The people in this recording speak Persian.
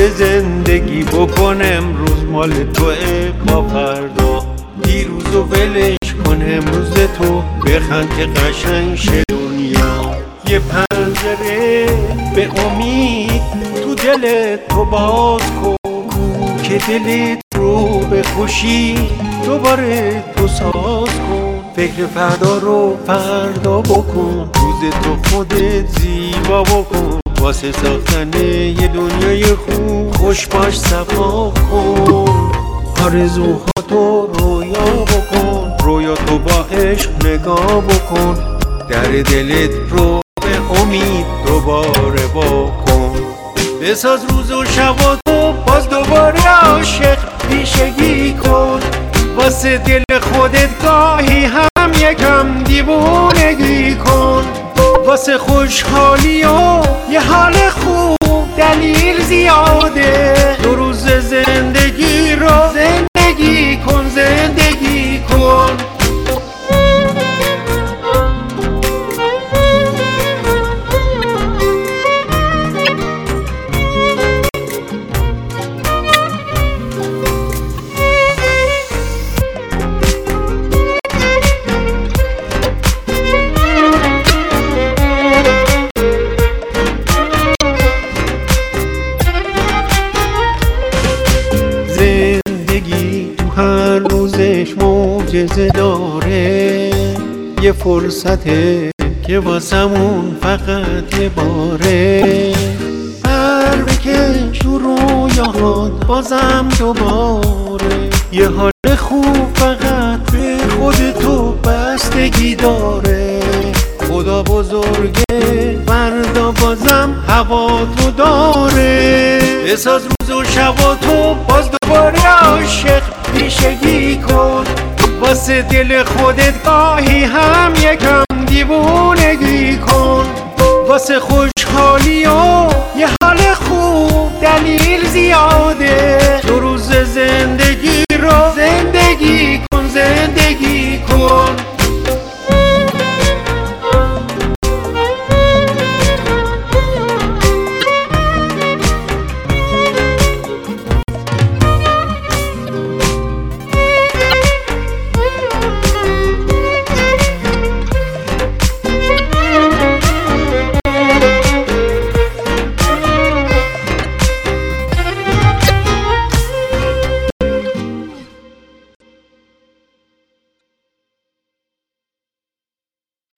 زندگی بکن امروز مال توه با فردا، دیروز و ولش کن امروز تو، بخند که قشنگ شه دنیا. یه پنجره به امید تو دلت تو باز کن، که دلت رو به خوشی دوباره تو ساز کن. فکر فردا رو فردا بکن، روز تو خودت زیبا بکن، واسه ساختن یه دنیای خوب خوش باش صفا کن. آرزوهاتو رویا بکن، رویا تو با عشق نگاه بکن، در دلت رو به امید دوباره بکن. بساز روز و شب و تو باز دوباره عاشق پیشگی کن، واسه دل خودت گاهی هم یکم دیوونگی کن. واسه خوشحالی و یه حال خوب دلیل زیاده، دو روز زندگی رو زندگی کن، زندگی کن. هر روزش معجزه داره، یه فرصته که واسمون فقط یه باره. پر بکش تو رویاهات بازم دوباره، یه حال خوب فقط به خودتو بستگی داره. خدا بزرگه فردا بازم هوا تو داره، بساز روز و شب و تو باز دوباره عاشق پیشگی کن، واسه دل خودت گاهی هم یکم دیوونگی کن. واسه خوشحالی